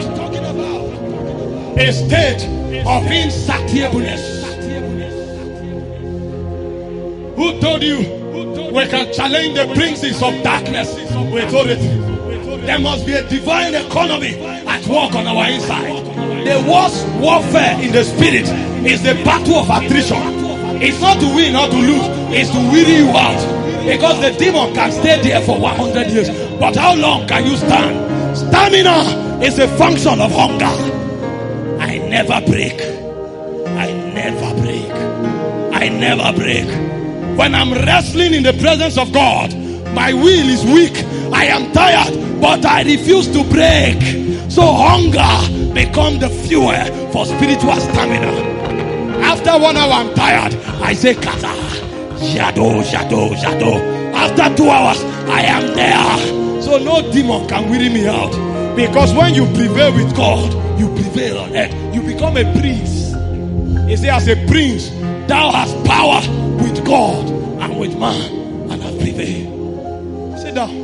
A state of insatiableness. Who told you We can challenge the princes of darkness with authority. There must be a divine economy at work on our inside. The worst warfare in the spirit is the battle of attrition. It's not to win or to lose, it's to weary you out. Because the demon can stay there for one hundred years. But how long can you stand? Stamina is a function of hunger. I never break. I never break. I never break. When I'm wrestling in the presence of God, my will is weak. I am tired, but I refuse to break. So hunger becomes the fuel for spiritual stamina. After one hour I'm tired, I say kata, shadow, shadow, shadow. After two hours, I am there. So no demon can weary me out. Because when you prevail with God, you prevail on earth. You become a prince. He says, as a prince, thou hast power with God and with man, and have prevailed. Sit down.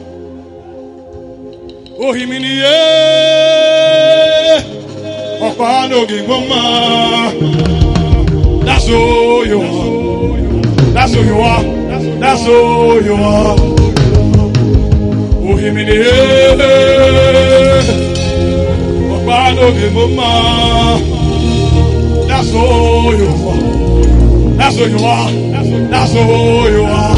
Oh, himini Opano Gingoma. That's who you are. That's who you are. That's who you are. Oh, himini Opano Gingoma. That's who you are. That's who you are. That's who you are.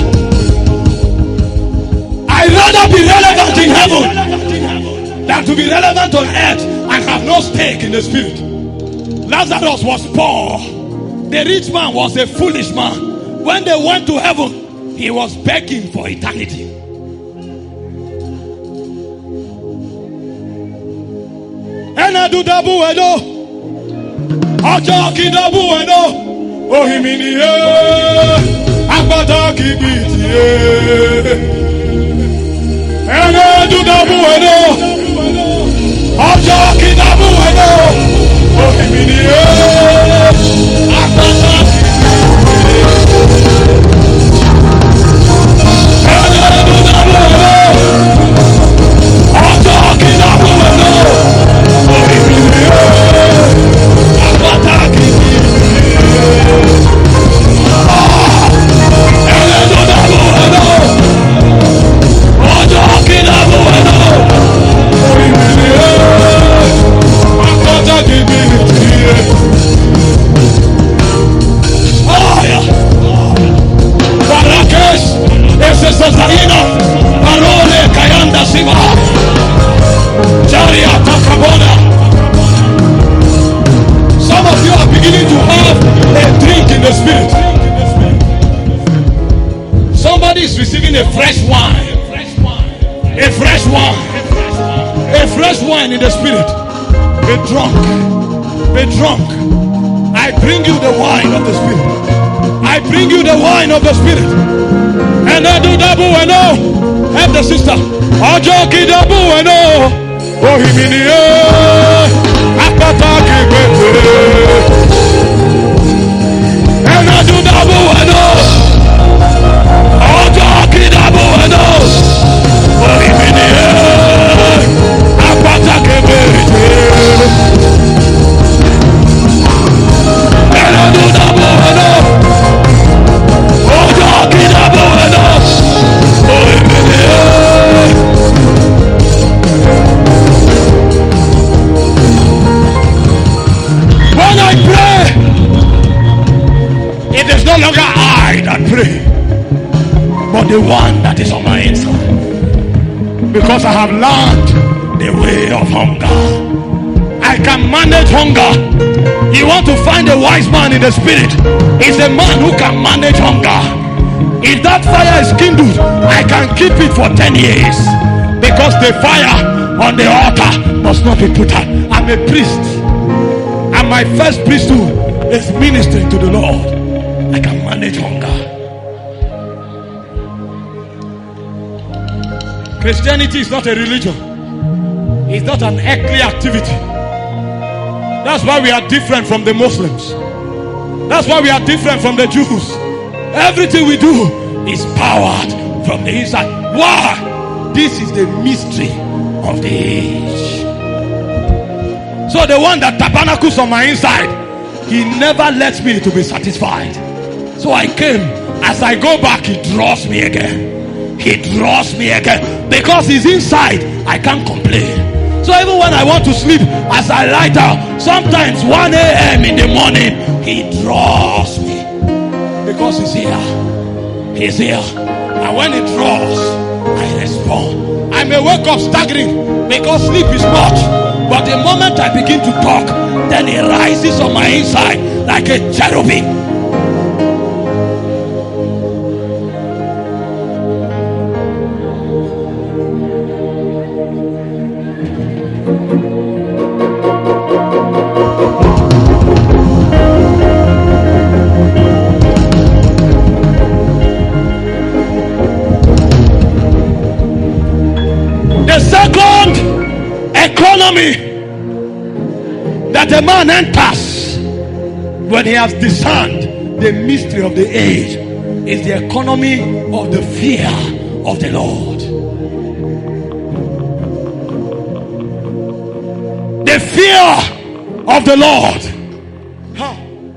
I'd rather be relevant in heaven than to be relevant on earth and have no stake in the spirit. Lazarus was poor. The rich man was a foolish man. When they went to heaven, he was begging for eternity. Enadu dabu edo. Ojo ki dabu edo. Ohimini e. Agbada ki biti e. Enadu dabu edo. Ojo ki dabu edo. Ohimini e. Agbada ki biti e. Enadu dabu edo. Ojo ki dabu edo. Ohimini e. Agbada ki biti e. Enadu dabu edo. Ojo ki dabu edo. Ohimini e. Agbada ki biti e. Oh yeah. Barakesh, ese Sazarino, Parole, Kayanda Siva, Jaria Takabona. Some of you are beginning to have a drink in the spirit. Somebody is receiving a fresh wine. A fresh wine. A fresh wine in the spirit. Be drunk. Be drunk. I bring you the wine of the spirit. I bring you the wine of the spirit. And I do dabu and oh, help the sister. Ojoki dabu and oh, oh himini eh, akataki bete. And I do dabu and oh, ojoki dabu and oh, oh himini eh, akataki bete. And I do dabu and oh. When I pray, it is no longer I that pray, but the one that is on my inside. Because I have learned the way of hunger. I can manage hunger. You want to find a wise man in the spirit? It's a man who can manage hunger. If that fire is kindled, I can keep it for ten years. Because the fire on the altar must not be put out. I'm a priest. And my first priesthood is ministering to the Lord. I can manage hunger. Christianity is not a religion. It's not an earthly activity. That's why we are different from the Muslims. That's why we are different from the Jews. Everything we do is powered from the inside. Why? This is the mystery of the age. So the one that tabernacles on my inside, he never lets me to be satisfied. So I came As I go back, he draws me again. He draws me again. Because he's inside, I can't complain. So even when I want to sleep, as I lie down, sometimes one a.m. in the morning, he draws me. Because he's here. He's here. And when he draws, I respond. I may wake up staggering because sleep is much. But the moment I begin to talk, then he rises on my inside like a cherubim. The second economy that a man enters when he has discerned the mystery of the age is the economy of the fear of the Lord. The fear of the Lord. Huh.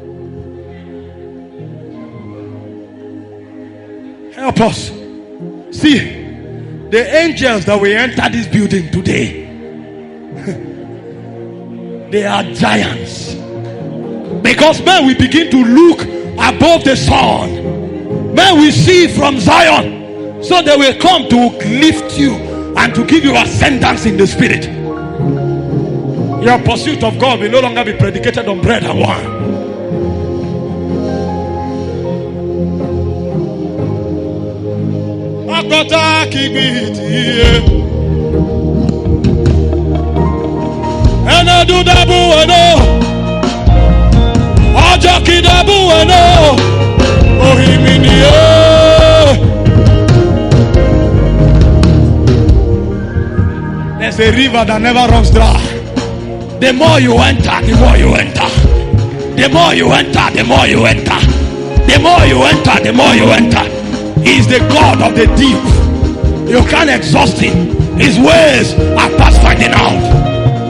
Help us. See, the angels that will enter this building today, they are giants. Because when we begin to look above the sun, when we see from Zion, so they will come to lift you and to give you ascendance in the spirit. Your pursuit of God will no longer be predicated on bread and wine. There's a river that never runs dry. The more you enter, the more you enter. The more you enter, the more you enter. The more you enter, the more you enter. He is the God of the deep. You can't exhaust him. His ways are past finding out.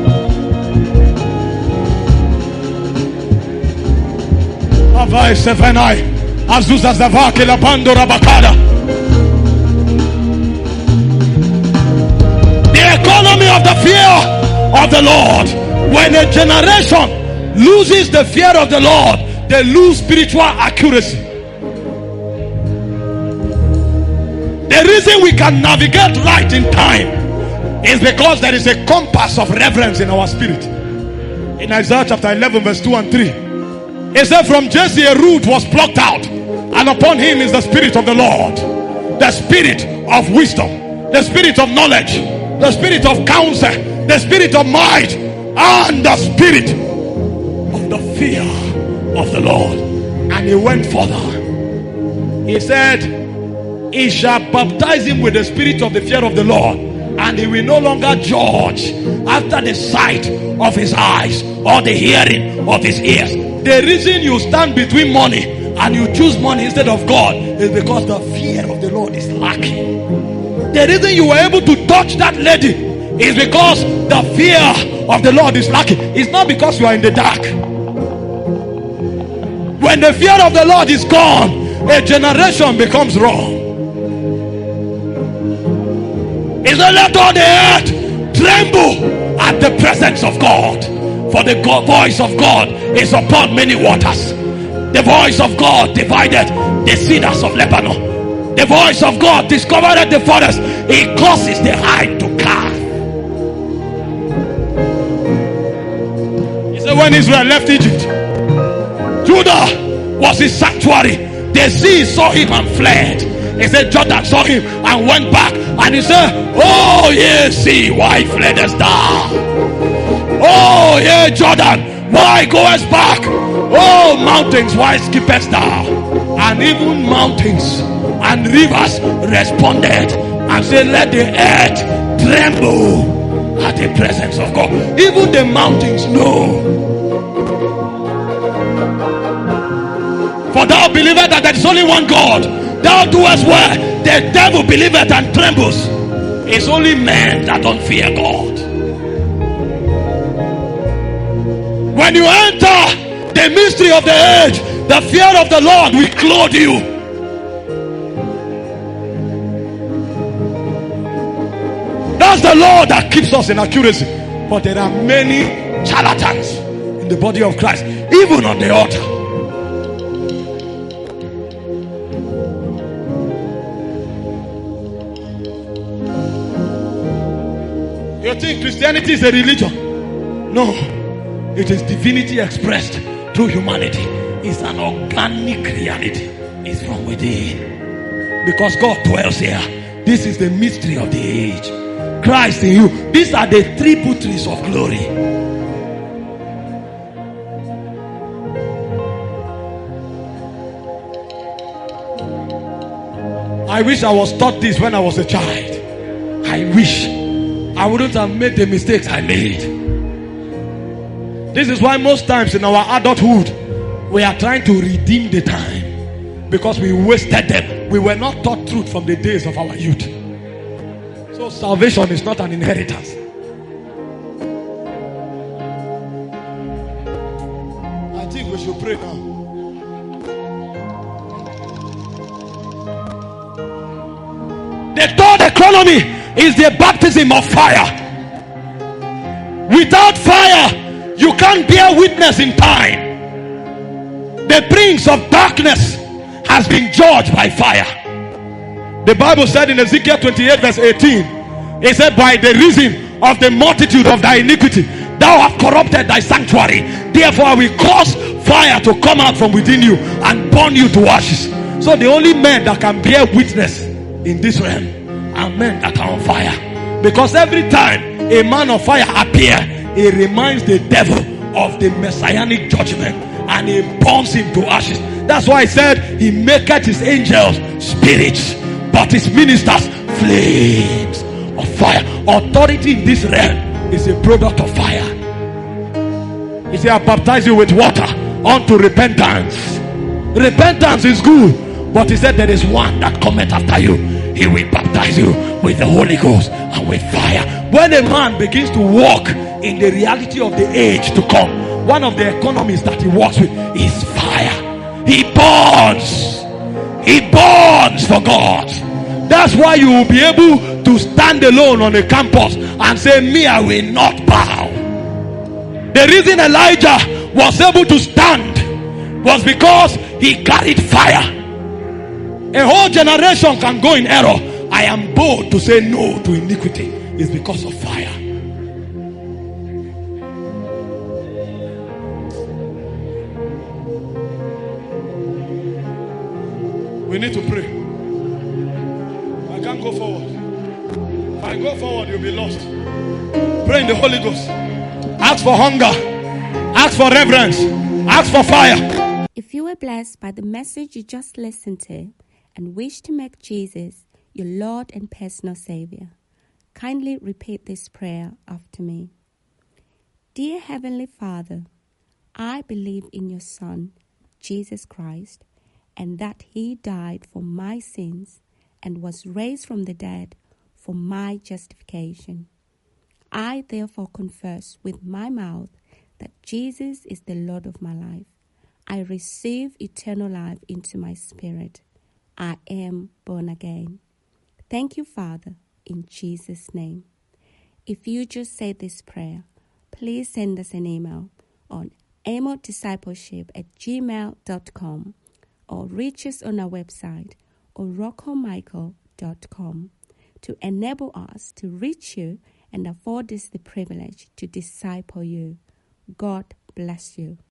Avai Sevenai, Azusa Zavake la Pandora Bakada. The economy of the fear of the Lord. When a generation loses the fear of the Lord, they lose spiritual accuracy. The reason we can navigate right in time is because there is a compass of reverence in our spirit. In Isaiah chapter eleven verse two and three, it said, from Jesse a root was plucked out, and upon him is the spirit of the Lord, the spirit of wisdom, the spirit of knowledge, the spirit of counsel, the spirit of might, and the spirit of the fear of the Lord. And he went further. He said, he shall baptize him with the spirit of the fear of the Lord, and he will no longer judge after the sight of his eyes or the hearing of his ears. The reason you stand between money and you choose money instead of God is because the fear of the Lord is lacking. The reason you were able to touch that lady is because the fear of the Lord is lacking. It's not because you are in the dark. When the fear of the Lord is gone, a generation becomes wrong. He said, let all the earth tremble at the presence of God. For the God, voice of God is upon many waters. The voice of God divided the cedars of Lebanon. The voice of God discovered the forest. He causes the hide to calve. He said, when Israel left Egypt, Judah was his sanctuary. The sea saw him and fled. He said, Jordan saw him and went back. And he said, oh yeah, sea, why fleddest thou? Oh yeah, Jordan, why goest back? Oh mountains, why skippest thou? And even mountains and rivers responded and said, let the earth tremble at the presence of God. Even the mountains know. For thou believest that there is only one God. Thou doest well. The devil believeth and trembles. It's only men that don't fear God. When you enter the mystery of the age, the fear of the Lord will clothe you. That's the law that keeps us in accuracy. But there are many charlatans in the body of Christ, even on the altar. You think Christianity is a religion? No. It is divinity expressed through humanity. It's an organic reality. It's from within. Because God dwells here. This is the mystery of the age. Christ in you. These are the tributaries of glory. I wish I was taught this when I was a child. I wish I wouldn't have made the mistakes I made. This is why most times in our adulthood we are trying to redeem the time, because we wasted them. We were not taught truth from the days of our youth. So salvation is not an inheritance. I think we should pray now. The third economy is the baptism of fire. Without fire, you can't bear witness in time. The prince of darkness has been judged by fire. The Bible said in Ezekiel twenty-eight verse eighteen, it said, by the reason of the multitude of thy iniquity, thou hast corrupted thy sanctuary. Therefore I will cause fire to come out from within you and burn you to ashes. So the only men that can bear witness in this realm are men that are on fire. Because every time a man of fire appears, it reminds the devil of the messianic judgment, and he burns him to ashes. That's why I said he maketh his angels spirits, but his ministers flames of fire. Authority in this realm is a product of fire. He said, I baptize you with water unto repentance. Repentance is good, but he said there is one that cometh after you. He will baptize you with the Holy Ghost and with fire. When a man begins to walk in the reality of the age to come, one of the economies that he works with is fire. He burns. He burns for God. That's why you will be able to stand alone on a campus and say, me, I will not bow. The reason Elijah was able to stand was because he carried fire. A whole generation can go in error. I am bold to say no to iniquity. It's because of fire. We need to pray. I can't go forward. If I go forward, you'll be lost. Pray in the Holy Ghost. Ask for hunger. Ask for reverence. Ask for fire. If you were blessed by the message you just listened to and wish to make Jesus your Lord and personal Savior, kindly repeat this prayer after me. Dear Heavenly Father, I believe in your Son, Jesus Christ, and that he died for my sins and was raised from the dead for my justification. I therefore confess with my mouth that Jesus is the Lord of my life. I receive eternal life into my spirit. I am born again. Thank you, Father, in Jesus' name. If you just said this prayer, please send us an email on amodiscipleship at gmail dot com or reach us on our website oroco michael dot com to enable us to reach you and afford us the privilege to disciple you. God bless you.